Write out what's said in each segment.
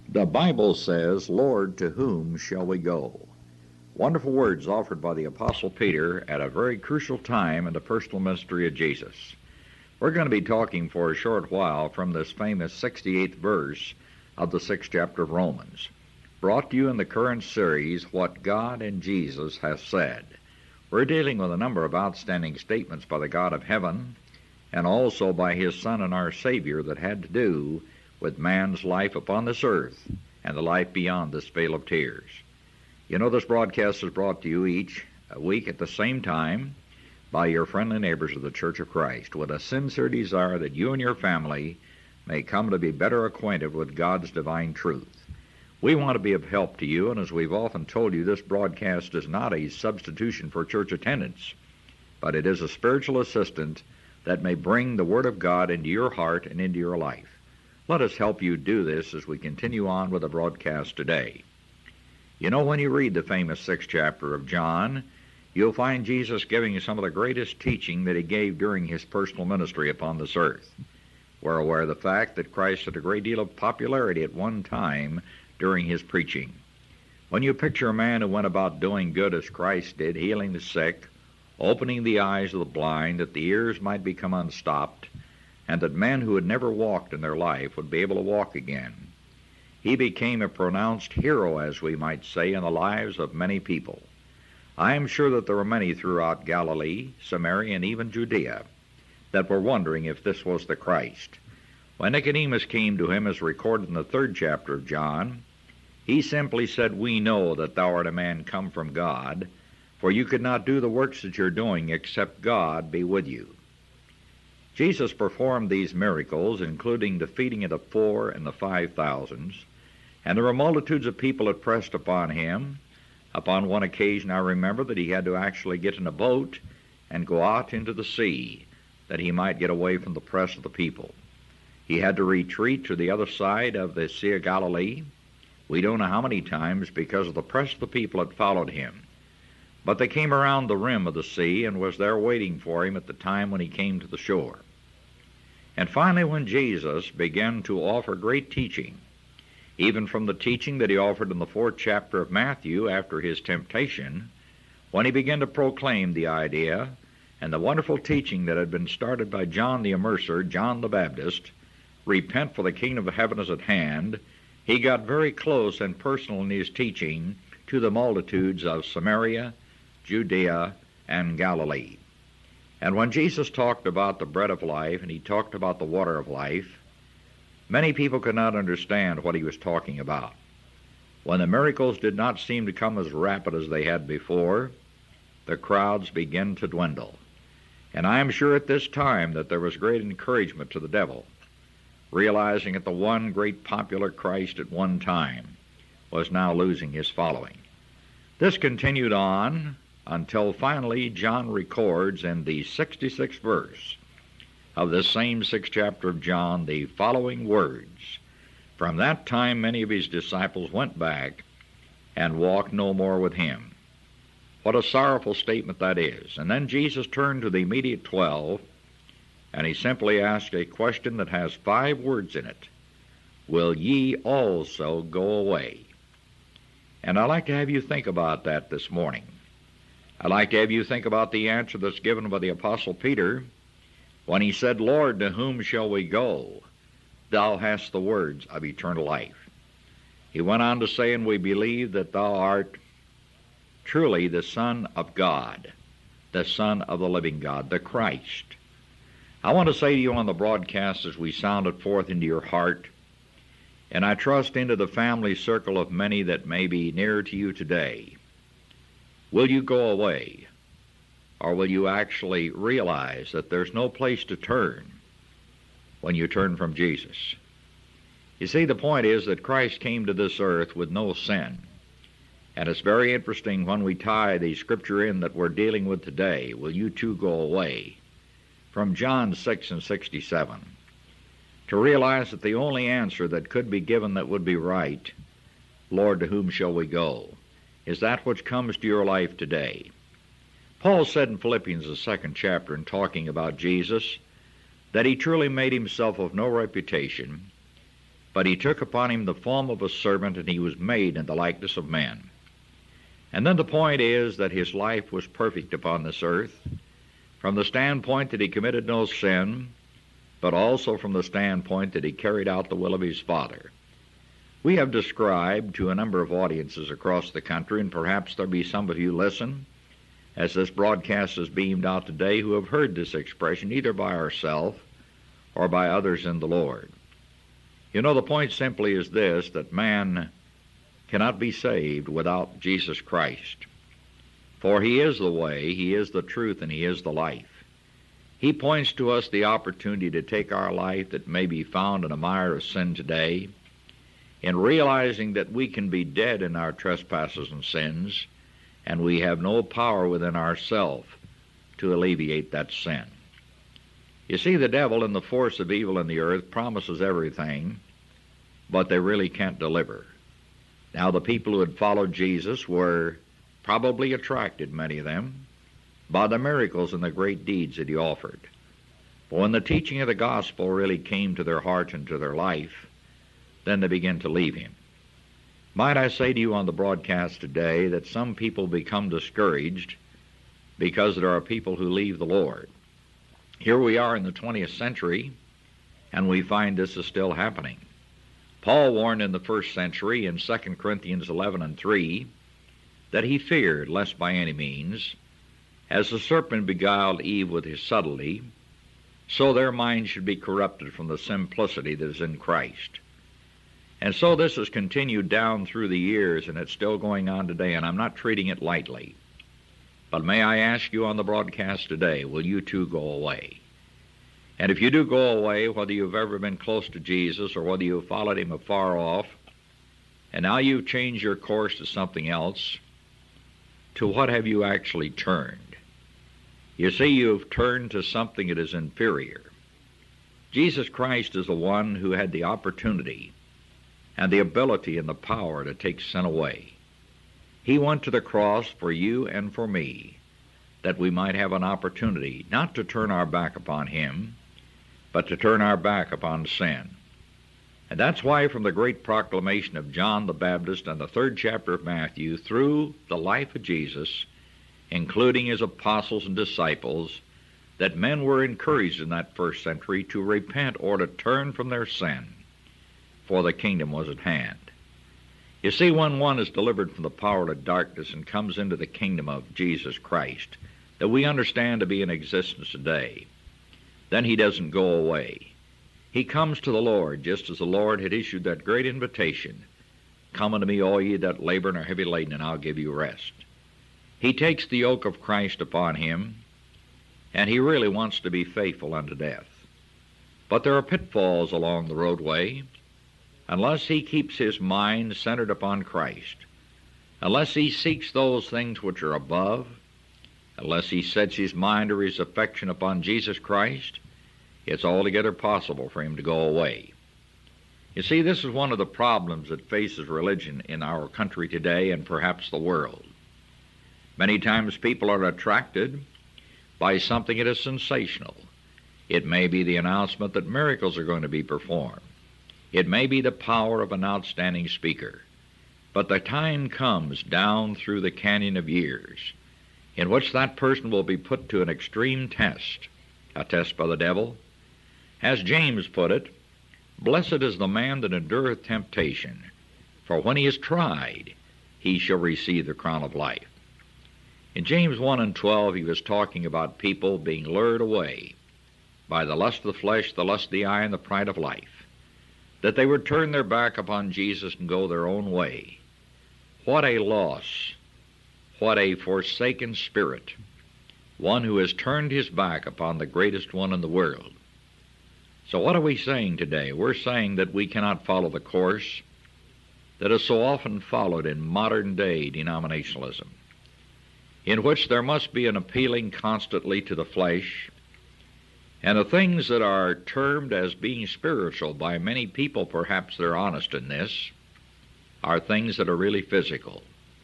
The Bible says, Lord, to whom shall we go? Wonderful words offered by the Apostle Peter at a very crucial time in the personal ministry of Jesus. We're going to be talking for a short while from this famous 68th verse of the 6th chapter of Romans, brought to you in the current series, What God and Jesus Have Said. We're dealing with a number of outstanding statements by the God of heaven and also by His Son and our Savior that had to do with man's life upon this earth and the life beyond this vale of tears. You know, this broadcast is brought to you each week at the same time by your friendly neighbors of the Church of Christ with a sincere desire that you and your family may come to be better acquainted with God's divine truth. We want to be of help to you, and as we've often told you, this broadcast is not a substitution for church attendance, but it is a spiritual assistant that may bring the Word of God into your heart and into your life. Let us help you do this as we continue on with the broadcast today. You know, when you read the famous 6th chapter of John, you'll find Jesus giving some of the greatest teaching that He gave during His personal ministry upon this earth. We're aware of the fact that Christ had a great deal of popularity at one time during His preaching. When you picture a man who went about doing good as Christ did, healing the sick, opening the eyes of the blind, that the ears might become unstopped, and that men who had never walked in their life would be able to walk again, He became a pronounced hero, as we might say, in the lives of many people. I am sure that there were many throughout Galilee, Samaria, and even Judea that were wondering if this was the Christ. When Nicodemus came to Him, as recorded in the 3rd chapter of John, he simply said, "We know that thou art a man come from God, for you could not do the works that you're doing except God be with you." Jesus performed these miracles, including the feeding of the 4,000 and the 5,000, and there were multitudes of people that pressed upon Him. Upon one occasion, I remember that He had to actually get in a boat and go out into the sea that He might get away from the press of the people. He had to retreat to the other side of the Sea of Galilee. We don't know how many times, because of the press of the people that followed Him. But they came around the rim of the sea and was there waiting for Him at the time when He came to the shore. And finally, when Jesus began to offer great teaching, even from the teaching that He offered in the 4th chapter of Matthew after His temptation, when He began to proclaim the idea and the wonderful teaching that had been started by John the Immerser, John the Baptist, repent for the kingdom of heaven is at hand, He got very close and personal in His teaching to the multitudes of Samaria, Judea, and Galilee. And when Jesus talked about the bread of life and He talked about the water of life, many people could not understand what He was talking about. When the miracles did not seem to come as rapid as they had before, the crowds began to dwindle. And I am sure at this time that there was great encouragement to the devil, realizing that the one great popular Christ at one time was now losing his following. This continued on until finally John records in the 66th verse of this same 6th chapter of John the following words: "From that time many of His disciples went back and walked no more with Him." What a sorrowful statement that is. And then Jesus turned to the immediate 12, and He simply asked a question that has 5 words in it: "Will ye also go away?" And I'd like to have you think about that this morning. I'd like to have you think about the answer that's given by the Apostle Peter when he said, "Lord, to whom shall we go? Thou hast the words of eternal life." He went on to say, "And we believe that Thou art truly the Son of God, the Son of the living God, the Christ." I want to say to you on the broadcast as we sound it forth into your heart, and I trust into the family circle of many that may be near to you today, will you go away, or will you actually realize that there's no place to turn when you turn from Jesus? You see, the point is that Christ came to this earth with no sin. And it's very interesting when we tie the scripture in that we're dealing with today, "Will you too go away?" from John 6 and 67, to realize that the only answer that could be given that would be right, "Lord, to whom shall we go?" is that which comes to your life today. Paul said in Philippians, the 2nd chapter, in talking about Jesus, that He truly made Himself of no reputation, but he took upon him the form of a servant, and he was made in the likeness of men. And then the point is that his life was perfect upon this earth, from the standpoint that he committed no sin, but also from the standpoint that he carried out the will of his Father. We have described to a number of audiences across the country, and perhaps there'll be some of you listen as this broadcast is beamed out today who have heard this expression either by ourselves or by others in the Lord. You know, the point simply is this, that man cannot be saved without Jesus Christ. For he is the way, he is the truth, and he is the life. He points to us the opportunity to take our life that may be found in a mire of sin today, in realizing that we can be dead in our trespasses and sins, and we have no power within ourselves to alleviate that sin. You see, the devil and the force of evil in the earth promises everything, but they really can't deliver. Now, the people who had followed Jesus were probably attracted, many of them, by the miracles and the great deeds that he offered. But when the teaching of the gospel really came to their heart and to their life, then they began to leave him. Might I say to you on the broadcast today that some people become discouraged because there are people who leave the Lord. Here we are in the 20th century, and we find this is still happening. Paul warned in the first century in 2 Corinthians 11:3 that he feared lest by any means, as the serpent beguiled Eve with his subtlety, so their minds should be corrupted from the simplicity that is in Christ. And so this has continued down through the years, and it's still going on today, and I'm not treating it lightly. But may I ask you on the broadcast today, will you too go away? And if you do go away, whether you've ever been close to Jesus or whether you've followed him afar off, and now you've changed your course to something else, to what have you actually turned? You see, you've turned to something that is inferior. Jesus Christ is the one who had the opportunity and the ability and the power to take sin away. He went to the cross for you and for me, that we might have an opportunity not to turn our back upon him, but to turn our back upon sin. And that's why from the great proclamation of John the Baptist and the 3rd chapter of Matthew, through the life of Jesus, including his apostles and disciples, that men were encouraged in that first century to repent or to turn from their sin, for the kingdom was at hand. You see, when one is delivered from the power of darkness and comes into the kingdom of Jesus Christ, that we understand to be in existence today, then he doesn't go away. He comes to the Lord, just as the Lord had issued that great invitation, "Come unto me, all ye that labor and are heavy laden, and I'll give you rest." He takes the yoke of Christ upon him, and he really wants to be faithful unto death. But there are pitfalls along the roadway. Unless he keeps his mind centered upon Christ, unless he seeks those things which are above, unless he sets his mind or his affection upon Jesus Christ, it's altogether possible for him to go away. You see, this is one of the problems that faces religion in our country today and perhaps the world. Many times people are attracted by something that is sensational. It may be the announcement that miracles are going to be performed. It may be the power of an outstanding speaker. But the time comes down through the canyon of years in which that person will be put to an extreme test, a test by the devil. As James put it, "Blessed is the man that endureth temptation, for when he is tried, he shall receive the crown of life." In James 1:12, he was talking about people being lured away by the lust of the flesh, the lust of the eye, and the pride of life, that they would turn their back upon Jesus and go their own way. What a loss! What a forsaken spirit! One who has turned his back upon the greatest one in the world. So what are we saying today? We're saying that we cannot follow the course that is so often followed in modern-day denominationalism, in which there must be an appealing constantly to the flesh, and the things that are termed as being spiritual by many people, perhaps they're honest in this, are things that are really physical.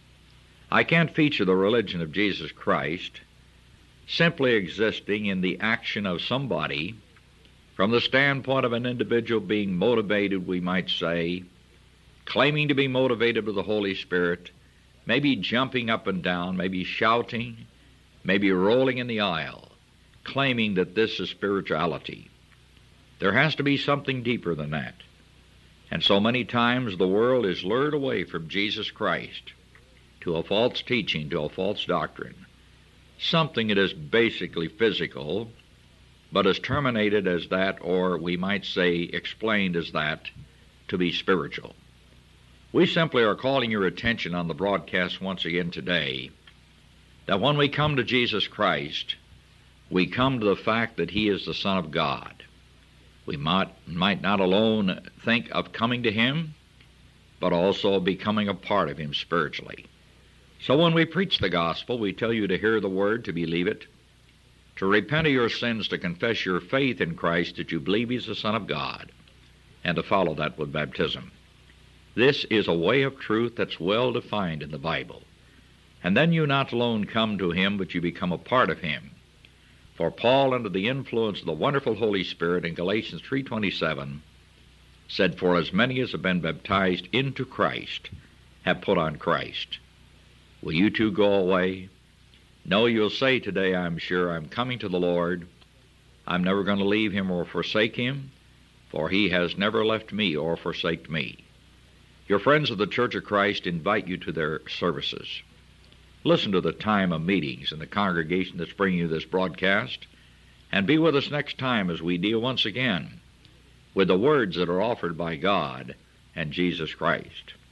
I can't feature the religion of Jesus Christ simply existing in the action of somebody from the standpoint of an individual being motivated, we might say, claiming to be motivated with the Holy Spirit, maybe jumping up and down, maybe shouting, maybe rolling in the aisle, claiming that this is spirituality. There has to be something deeper than that. And so many times the world is lured away from Jesus Christ to a false teaching, to a false doctrine, something that is basically physical, but is terminated as that, or we might say explained as that, to be spiritual. We simply are calling your attention on the broadcast once again today that when we come to Jesus Christ, we come to the fact that He is the Son of God. We might not alone think of coming to Him, but also becoming a part of Him spiritually. So when we preach the gospel, we tell you to hear the word, to believe it, to repent of your sins, to confess your faith in Christ, that you believe He's the Son of God, and to follow that with baptism. This is a way of truth that's well defined in the Bible. And then you not alone come to Him, but you become a part of Him. For Paul, under the influence of the wonderful Holy Spirit in Galatians 3:27, said, "For as many as have been baptized into Christ have put on Christ." Will you too go away? No, you'll say today, I'm sure, I'm coming to the Lord. I'm never going to leave Him or forsake Him, for He has never left me or forsaken me. Your friends of the Church of Christ invite you to their services. Listen to the time of meetings in the congregation that's bringing you this broadcast, and be with us next time as we deal once again with the words that are offered by God and Jesus Christ.